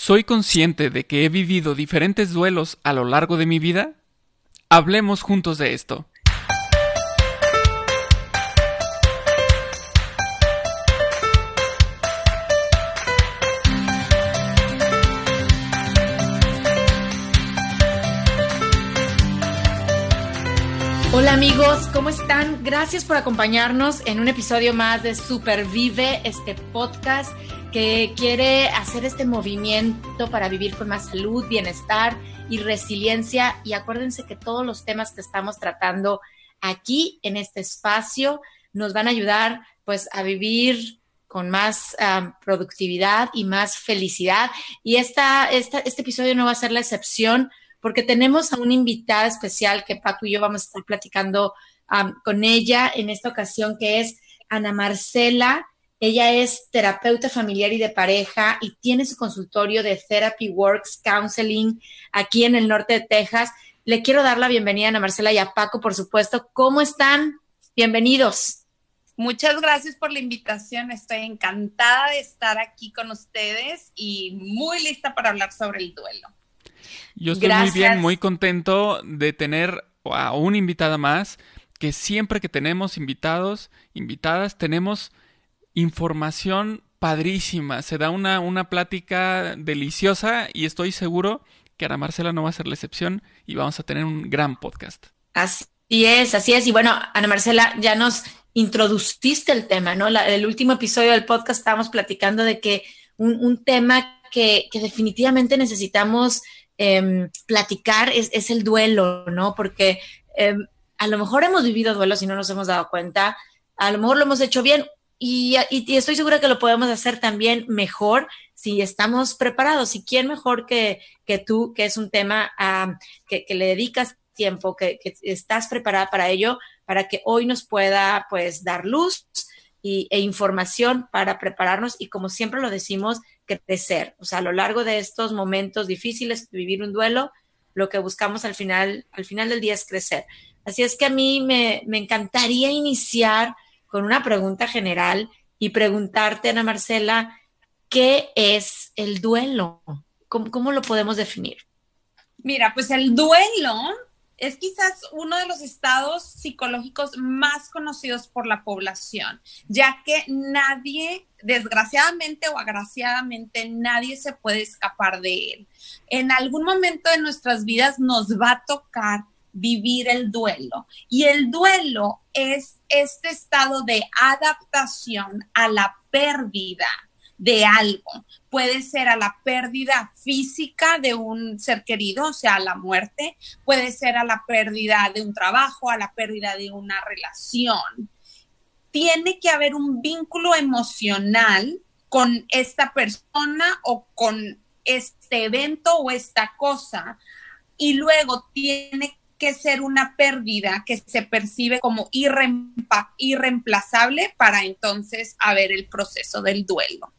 ¿Soy consciente de que he vivido diferentes duelos a lo largo de mi vida? Hablemos juntos de esto. Hola amigos, ¿cómo están? Gracias por acompañarnos en un episodio más de Supervive, este podcast que quiere hacer este movimiento para vivir con más salud, bienestar y resiliencia. Y acuérdense que todos los temas que estamos tratando aquí en este espacio nos van a ayudar pues a vivir con más productividad y más felicidad. Y este episodio no va a ser la excepción, porque tenemos a una invitada especial que Paco y yo vamos a estar platicando con ella en esta ocasión, que es Ana Marcela. Ella es terapeuta familiar y de pareja y tiene su consultorio de Therapy Works Counseling aquí en el norte de Texas. Le quiero dar la bienvenida a Ana Marcela y a Paco, por supuesto. ¿Cómo están? Bienvenidos. Muchas gracias por la invitación. Estoy encantada de estar aquí con ustedes y muy lista para hablar sobre el duelo. Yo estoy muy bien, muy contento de tener a una invitada más, que siempre que tenemos invitados, invitadas, tenemos información padrísima. Se da una plática deliciosa y estoy seguro que Ana Marcela no va a ser la excepción y vamos a tener un gran podcast. Así es. Y bueno, Ana Marcela, ya nos introduciste el tema, ¿no? El último episodio del podcast estábamos platicando de que un tema que definitivamente necesitamos platicar es el duelo, ¿no? Porque a lo mejor hemos vivido duelos y no nos hemos dado cuenta, a lo mejor lo hemos hecho bien y estoy segura que lo podemos hacer también mejor si estamos preparados. Y quién mejor que tú, que es un tema que le dedicas tiempo, que estás preparada para ello, para que hoy nos pueda pues dar luz e información para prepararnos y, como siempre lo decimos, crecer. O sea, a lo largo de estos momentos difíciles, vivir un duelo, lo que buscamos al final del día es crecer. Así es que a mí me encantaría iniciar con una pregunta general y preguntarte, Ana Marcela, ¿qué es el duelo? ¿Cómo lo podemos definir? Mira, pues el duelo es quizás uno de los estados psicológicos más conocidos por la población, ya que nadie, desgraciadamente o agraciadamente, nadie se puede escapar de él. En algún momento de nuestras vidas nos va a tocar vivir el duelo, y el duelo es este estado de adaptación a la pérdida de algo. Puede ser a la pérdida física de un ser querido, o sea, a la muerte. Puede ser a la pérdida de un trabajo, a la pérdida de una relación. Tiene que haber un vínculo emocional con esta persona o con este evento o esta cosa. Y luego tiene que ser una pérdida que se percibe como irreemplazable para entonces haber el proceso del duelo.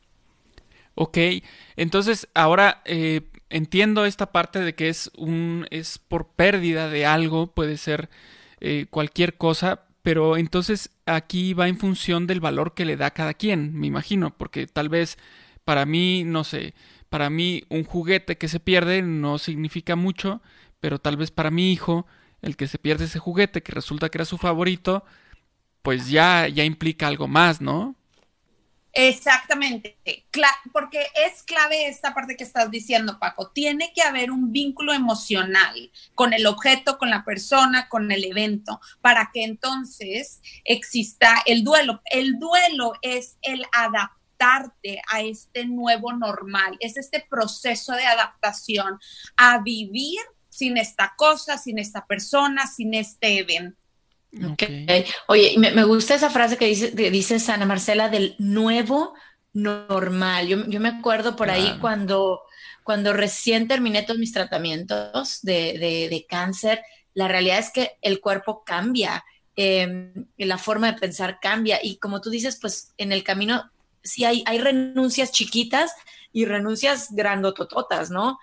Ok, entonces ahora entiendo esta parte de que es por pérdida de algo, puede ser cualquier cosa, pero entonces aquí va en función del valor que le da cada quien, me imagino, porque tal vez para mí, no sé, para mí un juguete que se pierde no significa mucho, pero tal vez para mi hijo, el que se pierde ese juguete que resulta que era su favorito, pues ya implica algo más, ¿no? Exactamente, porque es clave esta parte que estás diciendo, Paco. Tiene que haber un vínculo emocional con el objeto, con la persona, con el evento, para que entonces exista el duelo. El duelo es el adaptarte a este nuevo normal, es este proceso de adaptación a vivir sin esta cosa, sin esta persona, sin este evento. Okay. Oye, me gusta esa frase que dices, Ana Marcela, del nuevo normal. Yo me acuerdo por ahí cuando recién terminé todos mis tratamientos de cáncer. La realidad es que el cuerpo cambia, la forma de pensar cambia, y como tú dices, pues en el camino sí hay renuncias chiquitas y renuncias grandotototas, ¿no?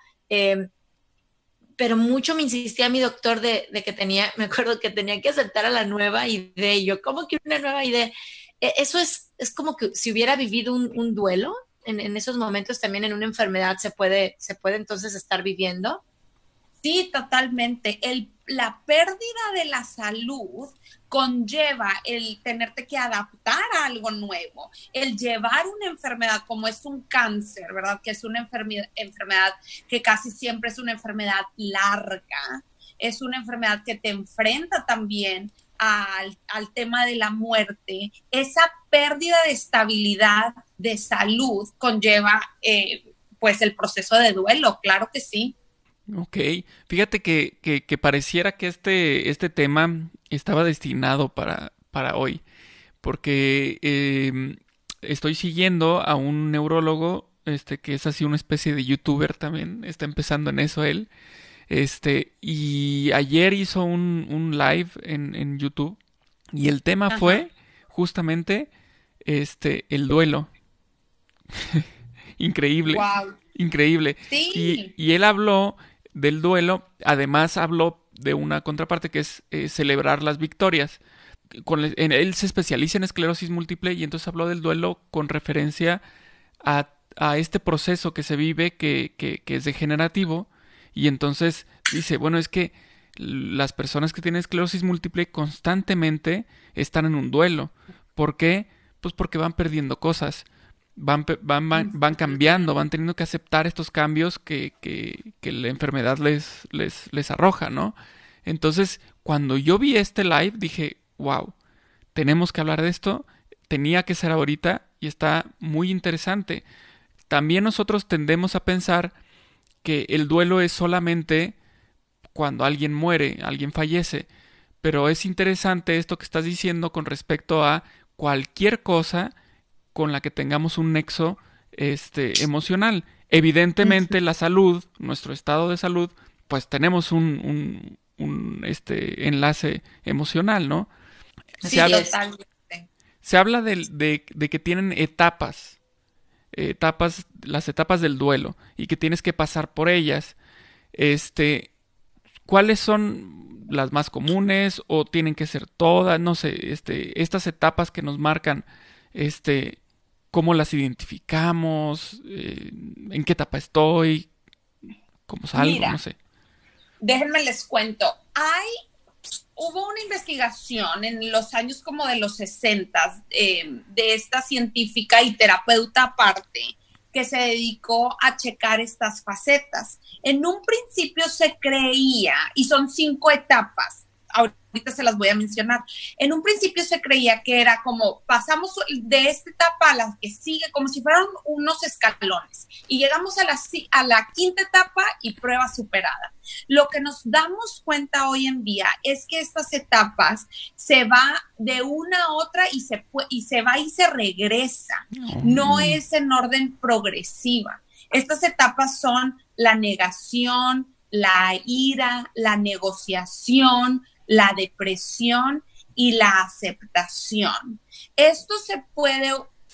Pero mucho me insistía mi doctor de que me acuerdo que tenía que aceptar a la nueva idea. Y yo, ¿cómo que una nueva idea? Eso es como que si hubiera vivido un duelo en esos momentos también en una enfermedad se puede entonces estar viviendo? Sí, totalmente. La pérdida de la salud conlleva el tenerte que adaptar a algo nuevo, el llevar una enfermedad como es un cáncer, ¿verdad? Que es una enfermedad que casi siempre es una enfermedad larga, es una enfermedad que te enfrenta también al tema de la muerte. Esa pérdida de estabilidad, de salud, conlleva pues el proceso de duelo, claro que sí. Ok, fíjate que pareciera que este tema estaba destinado para hoy, porque estoy siguiendo a un neurólogo, que es así una especie de youtuber también, está empezando en eso él, y ayer hizo un live en YouTube, y el tema fue justamente, el duelo. Increíble, Wow. increíble. Sí. Y él habló del duelo, además habló de una contraparte que es celebrar las victorias. Él se especializa en esclerosis múltiple y entonces habló del duelo con referencia a este proceso que se vive que es degenerativo, y entonces dice, bueno, es que las personas que tienen esclerosis múltiple constantemente están en un duelo. ¿Por qué? Pues porque van perdiendo cosas. Van cambiando, van teniendo que aceptar estos cambios que la enfermedad les arroja, ¿no? Entonces, cuando yo vi este live, dije, wow, tenemos que hablar de esto, tenía que ser ahorita y está muy interesante. También nosotros tendemos a pensar que el duelo es solamente cuando alguien muere, alguien fallece, pero es interesante esto que estás diciendo con respecto a cualquier cosa con la que tengamos un nexo emocional. Evidentemente la salud, nuestro estado de salud, pues tenemos un enlace emocional, ¿no? Sí, totalmente. Se habla de que tienen etapas, las etapas del duelo, y que tienes que pasar por ellas. ¿Cuáles son las más comunes o tienen que ser todas? No sé, estas etapas que nos marcan, cómo las identificamos, en qué etapa estoy, cómo salgo, Mira, no sé. Déjenme les cuento. Hubo una investigación en los años como de los 60 de esta científica y terapeuta aparte que se dedicó a checar estas facetas. En un principio se creía, y son 5 etapas, ahorita se las voy a mencionar. En un principio se creía que era como pasamos de esta etapa a la que sigue, como si fueran unos escalones, y llegamos a la 5ª etapa y prueba superada. Lo que nos damos cuenta hoy en día es que estas etapas se va de una a otra y se va y se regresa. No es en orden progresiva. Estas etapas son la negación, la ira, la negociación, la depresión y la aceptación. Esto se puede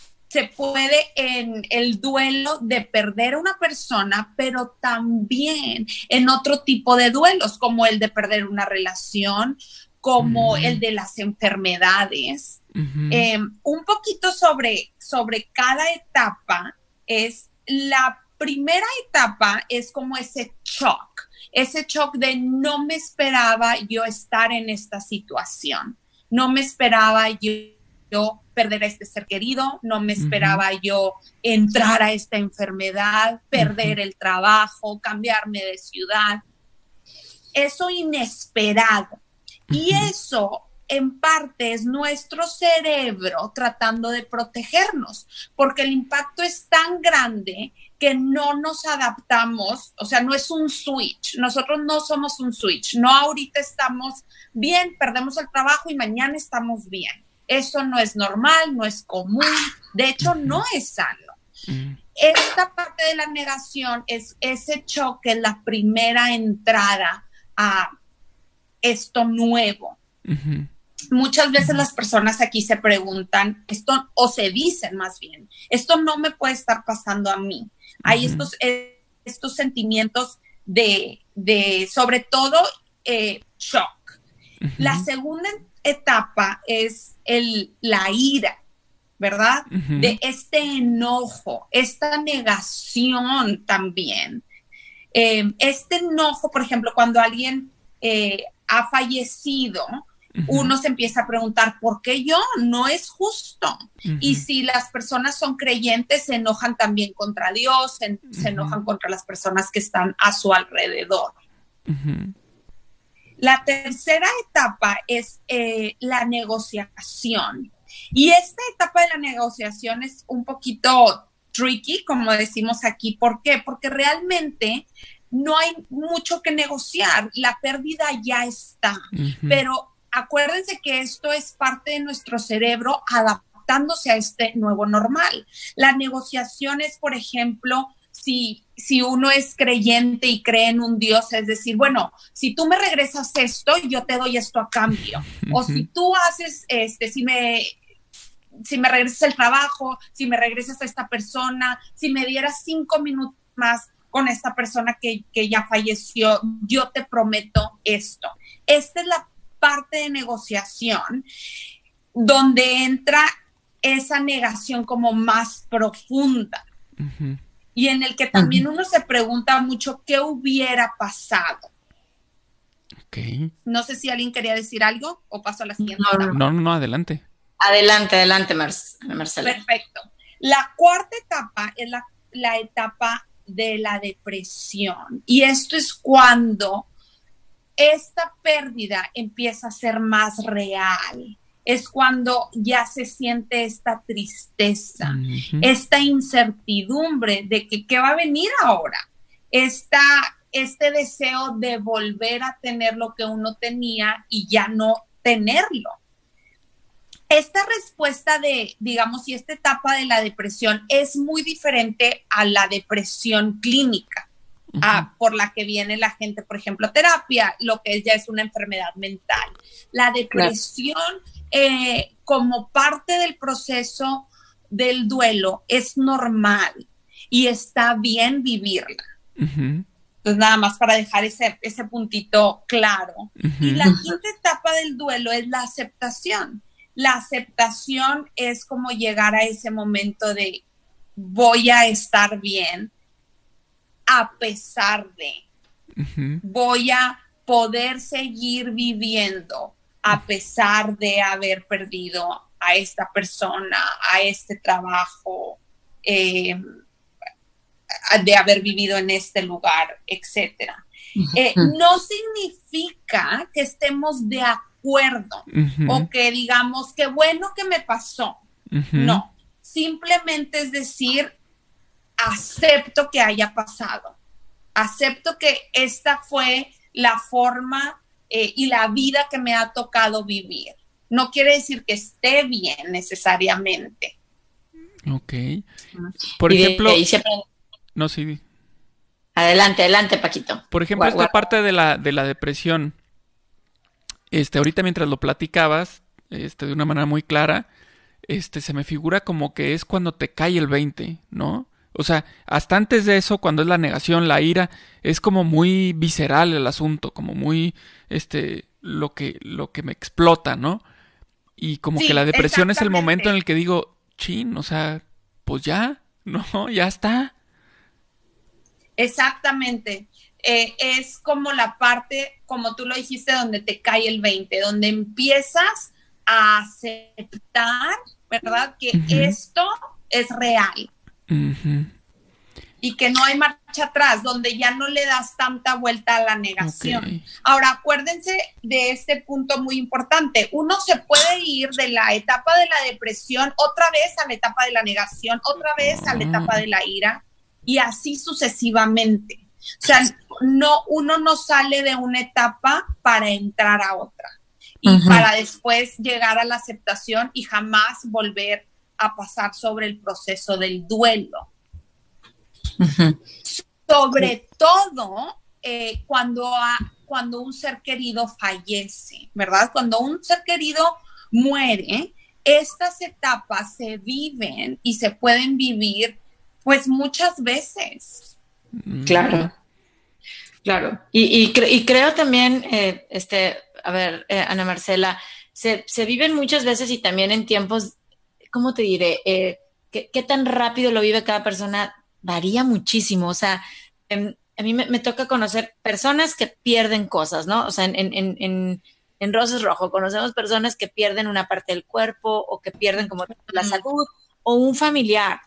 en el duelo de perder a una persona, pero también en otro tipo de duelos, como el de perder una relación, como el de las enfermedades. Un poquito sobre cada etapa es la primera etapa es como ese shock de no me esperaba yo estar en esta situación, no me esperaba yo perder a este ser querido, no me esperaba yo entrar a esta enfermedad, perder el trabajo, cambiarme de ciudad, eso inesperado. Y eso en parte es nuestro cerebro tratando de protegernos, porque el impacto es tan grande que no nos adaptamos, o sea, no es un switch, nosotros no somos un switch, no ahorita estamos bien, perdemos el trabajo y mañana estamos bien. Eso no es normal, no es común, de hecho no es sano. Esta parte de la negación es ese choque, la primera entrada a esto nuevo. Muchas veces las personas aquí se preguntan esto, o se dicen más bien, esto no me puede estar pasando a mí. Hay estos sentimientos de sobre todo, shock. La segunda etapa es la ira. ¿verdad? De este enojo, esta negación también. Este enojo, por ejemplo, cuando alguien ha fallecido, uno se empieza a preguntar, ¿por qué yo? No es justo. Y si las personas son creyentes, se enojan también contra Dios, se enojan contra las personas que están a su alrededor. La tercera etapa es la negociación. Y esta etapa de la negociación es un poquito tricky, como decimos aquí. ¿Por qué? Porque realmente no hay mucho que negociar. La pérdida ya está. Pero acuérdense que esto es parte de nuestro cerebro adaptándose a este nuevo normal. La negociación es, por ejemplo, si uno es creyente y cree en un Dios, es decir, bueno, si tú me regresas esto, yo te doy esto a cambio. O si tú haces, si me regresas el trabajo, si me regresas a esta persona, si me dieras 5 minutos más con esta persona que ya falleció, yo te prometo esto. Esta es la parte de negociación donde entra esa negación como más profunda. Y en el que también uno se pregunta mucho qué hubiera pasado. Okay. No sé si alguien quería decir algo o paso a la siguiente etapa. No, adelante. Adelante, Marcela. Perfecto. La cuarta etapa es la etapa de la depresión. Y esto es cuando esta pérdida empieza a ser más real. Es cuando ya se siente esta tristeza, esta incertidumbre de que qué va a venir ahora, este deseo de volver a tener lo que uno tenía y ya no tenerlo. Esta respuesta digamos, y esta etapa de la depresión es muy diferente a la depresión clínica, por la que viene la gente, por ejemplo, a terapia, lo que ya es una enfermedad mental. La depresión, como parte del proceso del duelo, es normal y está bien vivirla. Entonces, nada más para dejar ese puntito claro. Y la quinta etapa del duelo es la aceptación. La aceptación es como llegar a ese momento de voy a estar bien a pesar de, voy a poder seguir viviendo a pesar de haber perdido a esta persona, a este trabajo, de haber vivido en este lugar, etcétera. No significa que estemos de acuerdo o que digamos que bueno que me pasó. No, simplemente es decir, acepto que haya pasado, acepto que esta fue la forma y la vida que me ha tocado vivir. No quiere decir que esté bien necesariamente. Ok. Por ejemplo, no, sí. Adelante, Paquito. Por ejemplo, esta parte de la depresión, ahorita mientras lo platicabas, de una manera muy clara, se me figura como que es cuando te cae el 20, ¿no? O sea, hasta antes de eso, cuando es la negación, la ira, es como muy visceral el asunto, como muy, lo que me explota, ¿no? Y como que la depresión es el momento en el que digo, chin, o sea, pues ya, no, ya está. Exactamente. Es como la parte, como tú lo dijiste, donde te cae el 20, donde empiezas a aceptar, ¿verdad? Que esto es real. Y que no hay marcha atrás, donde ya no le das tanta vuelta a la negación. Okay. Ahora, acuérdense de este punto muy importante. Uno se puede ir de la etapa de la depresión otra vez a la etapa de la negación, otra vez a la etapa de la ira, y así sucesivamente. O sea, uno no sale de una etapa para entrar a otra y para después llegar a la aceptación y jamás volver a pasar sobre el proceso del duelo. Sobre todo cuando un ser querido fallece, ¿verdad? Cuando un ser querido muere, estas etapas se viven y se pueden vivir pues muchas veces. Claro. Y creo también, Ana Marcela, se viven muchas veces y también en tiempos ¿cómo te diré? ¿Qué tan rápido lo vive cada persona? Varía muchísimo. O sea, a mí me toca conocer personas que pierden cosas, ¿no? O sea, en Roses Rojo conocemos personas que pierden una parte del cuerpo o que pierden como la salud o un familiar,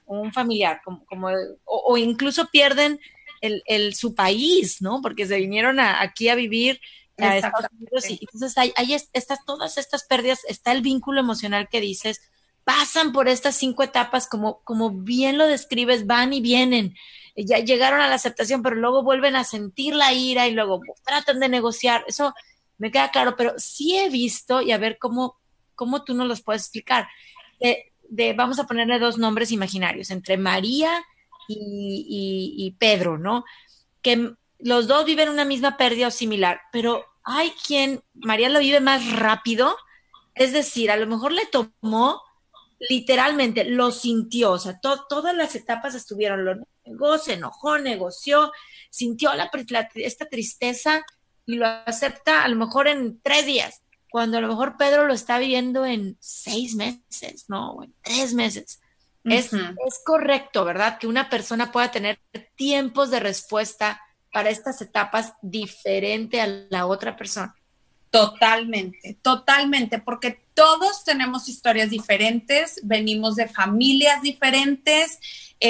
o incluso pierden su país, ¿no? Porque se vinieron aquí a vivir a Estados Unidos y entonces hay todas estas pérdidas, está el vínculo emocional que dices, pasan por estas 5 etapas, como bien lo describes, van y vienen, ya llegaron a la aceptación, pero luego vuelven a sentir la ira y luego tratan de negociar, eso me queda claro, pero sí he visto, y a ver cómo tú nos los puedes explicar, vamos a ponerle 2 nombres imaginarios, entre María y Pedro, ¿no? Que los 2 viven una misma pérdida o similar, pero hay quien, María lo vive más rápido, es decir, a lo mejor le tomó, literalmente, lo sintió, o sea, todas las etapas estuvieron, lo negó, se enojó, negoció, sintió esta tristeza y lo acepta a lo mejor en 3 días, cuando a lo mejor Pedro lo está viviendo en 6 meses, ¿no? En 3 meses. Es correcto, ¿verdad? Que una persona pueda tener tiempos de respuesta para estas etapas diferente a la otra persona. Totalmente, porque todos tenemos historias diferentes, venimos de familias diferentes,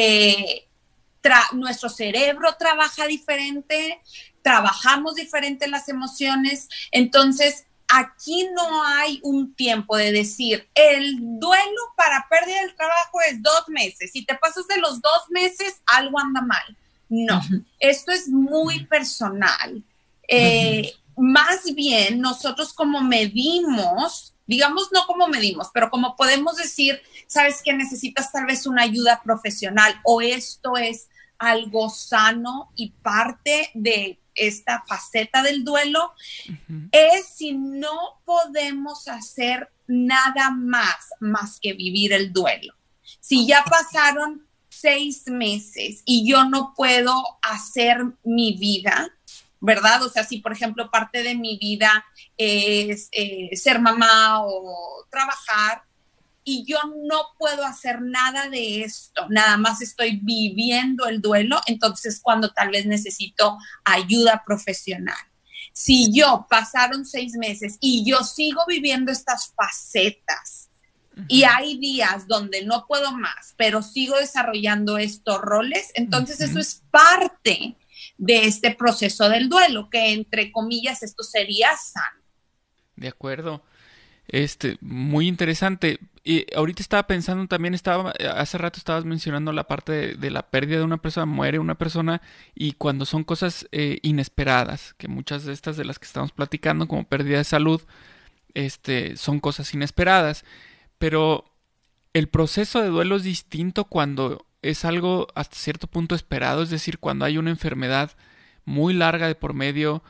nuestro cerebro trabaja diferente, trabajamos diferente las emociones, entonces aquí no hay un tiempo de decir, el duelo para pérdida del trabajo es 2 meses, si te pasas de los 2 meses, algo anda mal. No, esto es muy personal. Más bien, nosotros como medimos, digamos no como medimos, pero como podemos decir, sabes que necesitas tal vez una ayuda profesional o esto es algo sano y parte de esta faceta del duelo, es si no podemos hacer nada más que vivir el duelo. Si ya pasaron 6 meses y yo no puedo hacer mi vida, ¿verdad? O sea, si por ejemplo parte de mi vida es ser mamá o trabajar y yo no puedo hacer nada de esto, nada más estoy viviendo el duelo, entonces cuando tal vez necesito ayuda profesional. Si yo pasaron 6 meses y yo sigo viviendo estas facetas y hay días donde no puedo más, pero sigo desarrollando estos roles, entonces eso es parte de este proceso del duelo, que entre comillas esto sería sano. De acuerdo. Muy interesante. Y ahorita estaba pensando también, hace rato estabas mencionando la parte de la pérdida de una persona, muere una persona, y cuando son cosas inesperadas, que muchas de estas de las que estamos platicando, como pérdida de salud, son cosas inesperadas. Pero el proceso de duelo es distinto cuando es algo hasta cierto punto esperado, es decir, cuando hay una enfermedad muy larga de por medio,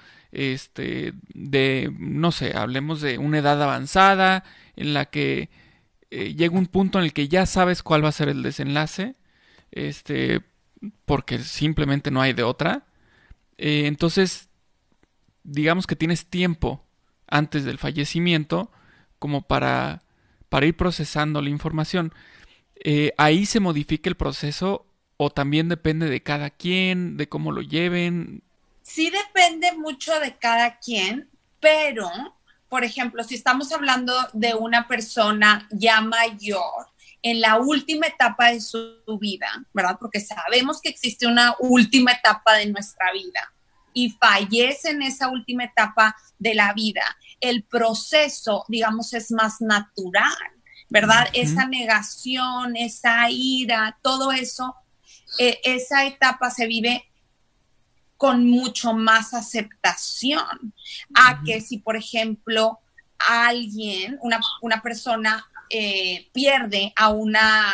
no sé, hablemos de una edad avanzada en la que llega un punto en el que ya sabes cuál va a ser el desenlace, porque simplemente no hay de otra. Entonces, digamos que tienes tiempo antes del fallecimiento como para ir procesando la información. Ahí se modifica el proceso o también depende de cada quien, de cómo lo lleven. Sí depende mucho de cada quien, pero, por ejemplo, si estamos hablando de una persona ya mayor, en la última etapa de su vida, ¿verdad? Porque sabemos que existe una última etapa de nuestra vida y fallece en esa última etapa de la vida. El proceso, digamos, es más natural, ¿verdad? Esa negación, esa ira, todo eso, esa etapa se vive con mucho más aceptación a que si, por ejemplo, alguien, una persona pierde a un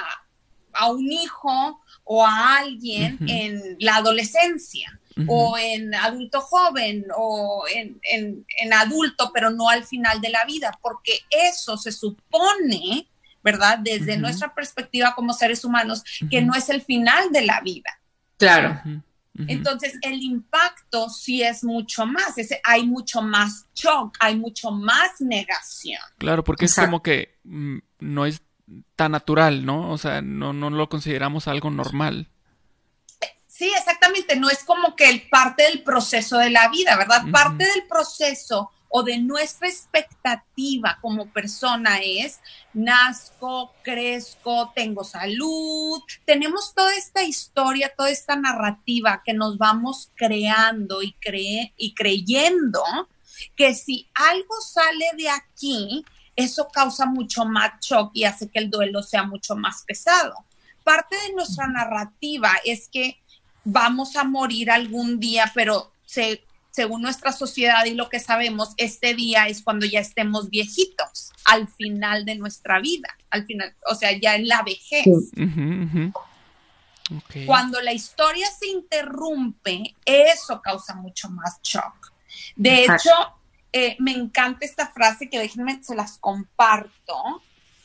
hijo o a alguien en la adolescencia o en adulto joven o en adulto, pero no al final de la vida, porque eso se supone, ¿verdad? Desde nuestra perspectiva como seres humanos, que no es el final de la vida. Claro. Entonces, el impacto sí es mucho más, hay mucho más shock, hay mucho más negación. Claro, porque es como que no es tan natural, ¿no? O sea, no lo consideramos algo normal. Sí, exactamente, no es como que el parte del proceso de la vida, ¿verdad? Uh-huh. Parte del proceso o de nuestra expectativa como persona es, nazco, crezco, tengo salud, tenemos toda esta historia, toda esta narrativa que nos vamos creando y creyendo que si algo sale de aquí, eso causa mucho más shock y hace que el duelo sea mucho más pesado. Parte de nuestra narrativa es que vamos a morir algún día, pero según nuestra sociedad y lo que sabemos, este día es cuando ya estemos viejitos, al final de nuestra vida, al final, o sea, ya en la vejez. Uh-huh. Okay. Cuando la historia se interrumpe, eso causa mucho más shock. De hecho, me encanta esta frase que déjenme, se las comparto,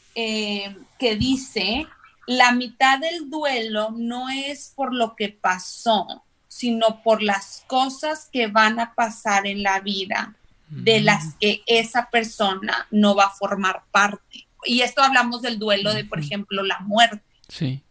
que dice: la mitad del duelo no es por lo que pasó, sino por las cosas que van a pasar en la vida de las que esa persona no va a formar parte. Y esto hablamos del duelo de, por ejemplo, la muerte. Sí,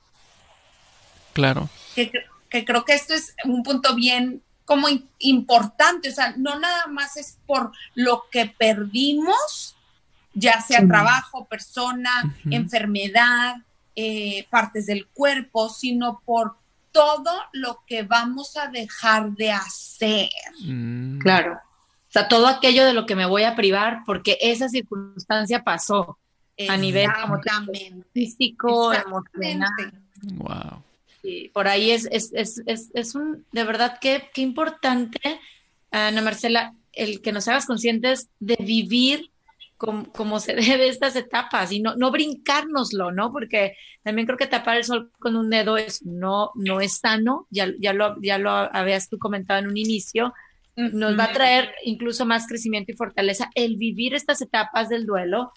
claro. Que creo que esto es un punto bien como importante. O sea, no nada más es por lo que perdimos, ya sea trabajo, persona, enfermedad, partes del cuerpo, sino por todo lo que vamos a dejar de hacer. Claro. O sea, todo aquello de lo que me voy a privar porque esa circunstancia pasó a nivel físico, emocional. Wow. Sí, por ahí es un, de verdad, qué importante, Ana Marcela, el que nos hagas conscientes de vivir como se debe estas etapas y no brincárnoslo, ¿no? Porque también creo que tapar el sol con un dedo no es sano, ya lo habías tú comentado en un inicio, nos va a traer incluso más crecimiento y fortaleza el vivir estas etapas del duelo,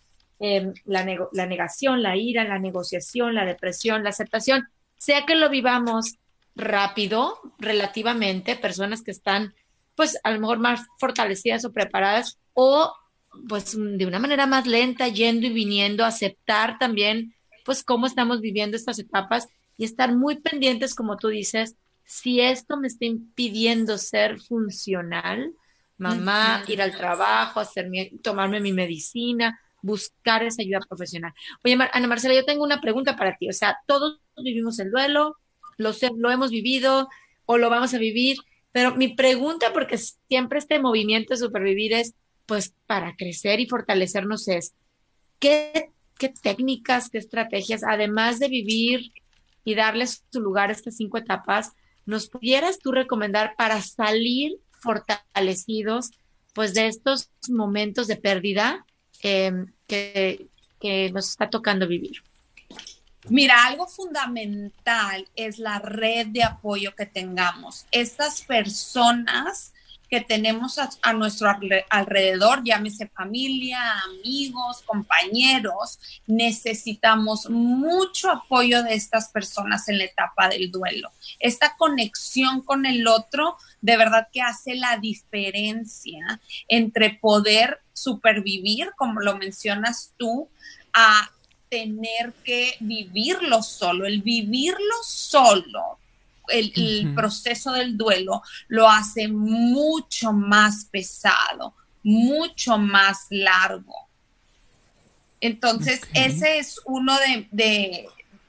la negación, la ira, la negociación, la depresión, la aceptación, sea que lo vivamos rápido, relativamente, personas que están, pues, a lo mejor más fortalecidas o preparadas, o pues de una manera más lenta, yendo y viniendo, aceptar también pues cómo estamos viviendo estas etapas y estar muy pendientes, como tú dices, si esto me está impidiendo ser funcional, mamá, ir al trabajo, tomarme mi medicina, buscar esa ayuda profesional. Oye, Ana Marcela, yo tengo una pregunta para ti, o sea, todos vivimos el duelo, lo hemos vivido o lo vamos a vivir, pero mi pregunta, porque siempre este movimiento de supervivir es, pues para crecer y fortalecernos es, ¿qué técnicas, qué estrategias, además de vivir y darles su lugar a estas 5 etapas, nos pudieras tú recomendar para salir fortalecidos pues de estos momentos de pérdida que nos está tocando vivir? Mira, algo fundamental es la red de apoyo que tengamos. Estas personas que tenemos a nuestro alrededor, llámese familia, amigos, compañeros, necesitamos mucho apoyo de estas personas en la etapa del duelo. Esta conexión con el otro de verdad que hace la diferencia entre poder supervivir, como lo mencionas tú, a tener que vivirlo solo. El vivirlo solo, el proceso del duelo lo hace mucho más pesado, mucho más largo. Entonces, ese es uno de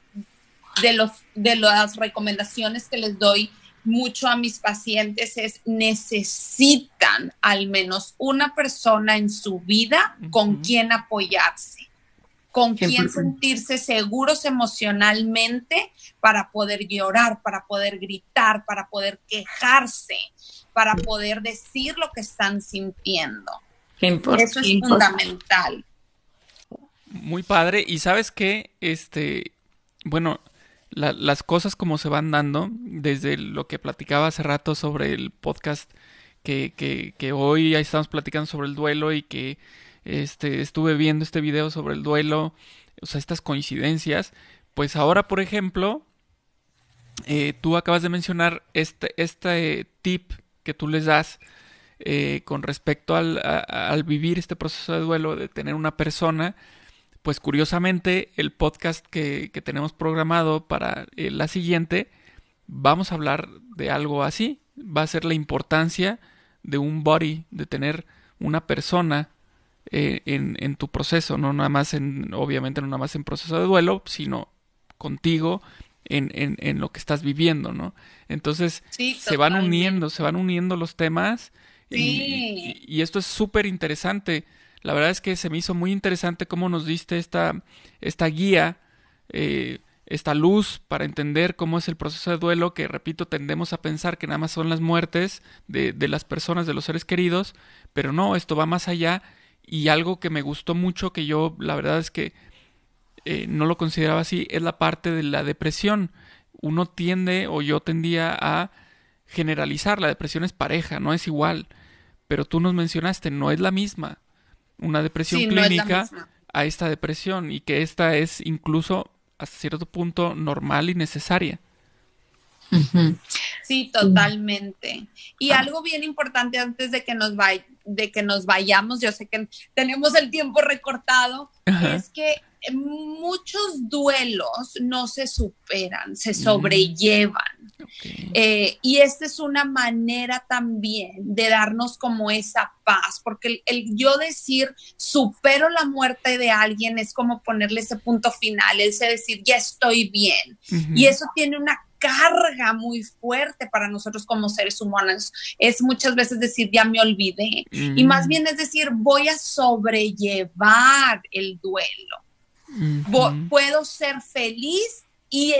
las recomendaciones que les doy mucho a mis pacientes, es necesitan al menos una persona en su vida con quien apoyarse, con quien sentirse seguros emocionalmente para poder llorar, para poder gritar, para poder quejarse, para poder decir lo que están sintiendo. Eso es fundamental. Muy padre. Y ¿sabes qué? Bueno, las cosas como se van dando, desde lo que platicaba hace rato sobre el podcast que hoy ya estamos platicando sobre el duelo y que estuve viendo este video sobre el duelo, o sea, estas coincidencias, pues ahora, por ejemplo, tú acabas de mencionar este tip que tú les das con respecto al vivir este proceso de duelo, de tener una persona, pues curiosamente el podcast que tenemos programado para la siguiente, vamos a hablar de algo así. Va a ser la importancia de un buddy, de tener una persona en tu proceso, no nada más obviamente no nada más en proceso de duelo, sino contigo en lo que estás viviendo, ¿no? Entonces Sí, se van uniendo los temas Sí. y esto es súper interesante. La verdad es que se me hizo muy interesante cómo nos diste esta guía, esta luz para entender cómo es el proceso de duelo, que repito, tendemos a pensar que nada más son las muertes de las personas, de los seres queridos, pero no, esto va más allá. Y algo que me gustó mucho, que yo la verdad es que no lo consideraba así, es la parte de la depresión. Uno tiende, o yo tendía a generalizar, la depresión es pareja, no es igual, pero tú nos mencionaste, no es la misma una depresión Sí, no es la clínica misma. a esta depresión, y que esta es incluso hasta cierto punto normal y necesaria. Ujú. Sí, totalmente. Y algo bien importante antes de que nos vayamos, yo sé que tenemos el tiempo recortado, Ajá. es que muchos duelos no se superan, se sobrellevan. Okay. Y esta es una manera también de darnos como esa paz, porque el yo decir supero la muerte de alguien es como ponerle ese punto final, ese decir ya estoy bien. Uh-huh. Y eso tiene una carga muy fuerte para nosotros como seres humanos. Es muchas veces decir ya me olvidé. Uh-huh. Y más bien es decir voy a sobrellevar el duelo. Uh-huh. Puedo ser feliz y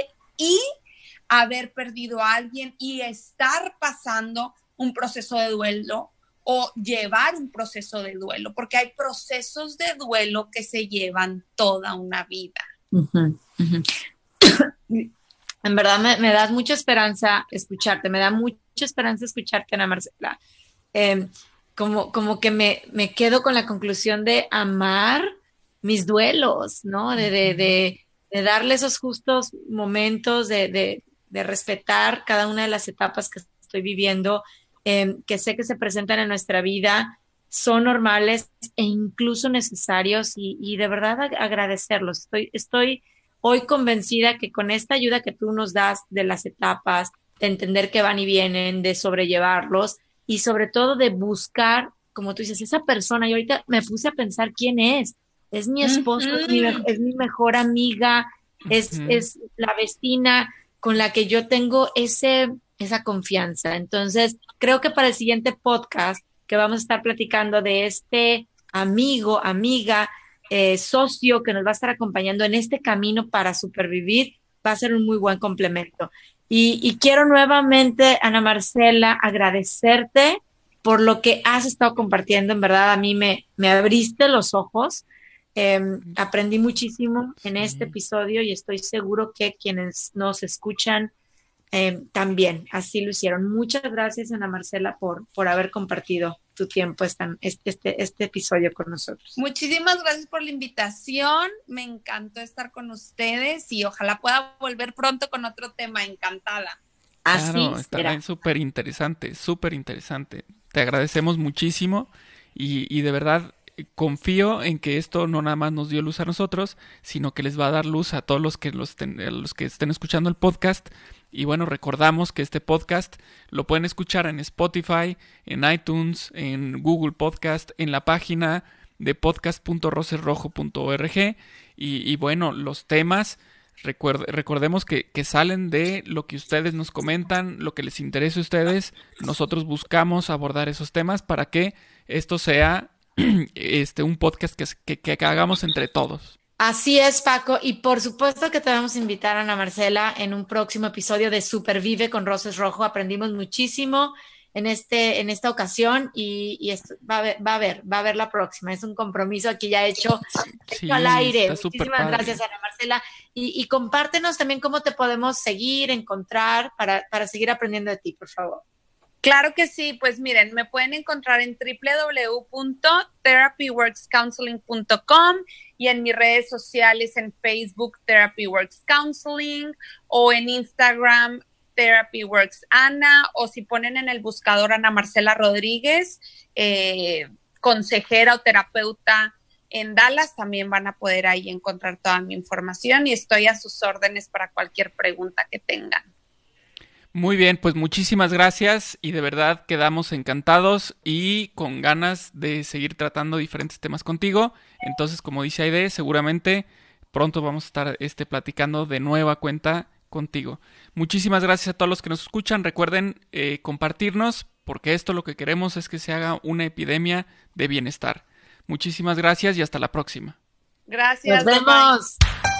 haber perdido a alguien y estar pasando un proceso de duelo o llevar un proceso de duelo, porque hay procesos de duelo que se llevan toda una vida. Uh-huh, uh-huh. En verdad me das mucha esperanza escucharte, me da mucha esperanza escucharte, Ana Marcela. Como que me quedo con la conclusión de amar mis duelos, ¿no? De darle esos justos momentos, de respetar cada una de las etapas que estoy viviendo, que sé que se presentan en nuestra vida, son normales e incluso necesarios, y de verdad agradecerlos. Estoy hoy convencida que con esta ayuda que tú nos das de las etapas, de entender que van y vienen, de sobrellevarlos y sobre todo de buscar, como tú dices, esa persona. Y ahorita me puse a pensar quién es mi esposo, Uh-huh. es mi mejor amiga, es la vecina con la que yo tengo esa confianza. Entonces, creo que para el siguiente podcast que vamos a estar platicando de este amigo, amiga, socio que nos va a estar acompañando en este camino para supervivir, va a ser un muy buen complemento. Y quiero nuevamente, Ana Marcela, agradecerte por lo que has estado compartiendo. En verdad, a mí me abriste los ojos. Aprendí muchísimo en este episodio y estoy seguro que quienes nos escuchan también así lo hicieron. Muchas gracias, Ana Marcela, por haber compartido tu tiempo este episodio con nosotros. Muchísimas gracias por la invitación, me encantó estar con ustedes y ojalá pueda volver pronto con otro tema. Encantada. Claro, Así será. está súper interesante, súper interesante. Te agradecemos muchísimo y de verdad confío en que esto no nada más nos dio luz a nosotros, sino que les va a dar luz a todos los que estén escuchando el podcast. Y bueno, recordamos que este podcast lo pueden escuchar en Spotify, en iTunes, en Google Podcast, en la página de podcast.rosesrojo.org. Y bueno, los temas, recordemos que salen de lo que ustedes nos comentan, lo que les interese a ustedes. Nosotros buscamos abordar esos temas para que esto sea un podcast que hagamos entre todos. Así es, Paco, y por supuesto que te vamos a invitar, Ana Marcela, en un próximo episodio de Supervive con Roses Rojo. Aprendimos muchísimo en esta ocasión y esto va a haber la próxima. Es un compromiso aquí ya hecho al aire. Muchísimas gracias, Ana Marcela, y compártenos también cómo te podemos seguir, encontrar para seguir aprendiendo de ti, por favor. Claro que sí, pues miren, me pueden encontrar en www.therapyworkscounseling.com y en mis redes sociales en Facebook Therapyworks Counseling o en Instagram Therapyworks Ana, o si ponen en el buscador Ana Marcela Rodríguez, consejera o terapeuta en Dallas, también van a poder ahí encontrar toda mi información y estoy a sus órdenes para cualquier pregunta que tengan. Muy bien, pues muchísimas gracias y de verdad quedamos encantados y con ganas de seguir tratando diferentes temas contigo. Entonces, como dice Aide, seguramente pronto vamos a estar platicando de nueva cuenta contigo. Muchísimas gracias a todos los que nos escuchan. Recuerden compartirnos, porque esto lo que queremos es que se haga una epidemia de bienestar. Muchísimas gracias y hasta la próxima. Gracias. Nos vemos. Bye.